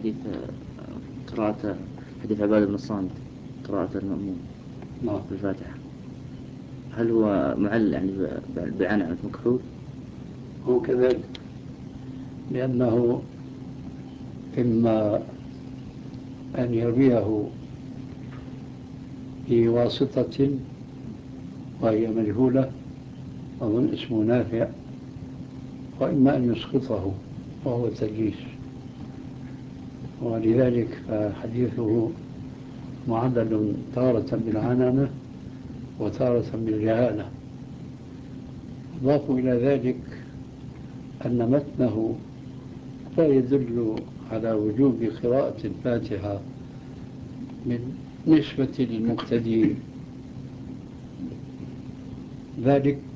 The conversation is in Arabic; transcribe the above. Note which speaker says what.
Speaker 1: حديث قراءة حديث عبادة بن الصامت، قراءة المأموم
Speaker 2: نعم.
Speaker 1: بالفاتحة، هل هو معل يعني بعنعنة مكحول؟
Speaker 2: هو كذلك، لأنه إما أن يرويه بواسطة وهي مجهولة أظن اسمه نافع، وإما أن يسقطه وهو تدليس، ولذلك فحديثه معلل تارة بالعنانة وتارة بالجهالة. أضاف إلى ذلك أن متنه لا يدل على وجوب قراءة الفاتحة بالنسبة للمقتدين، ذلك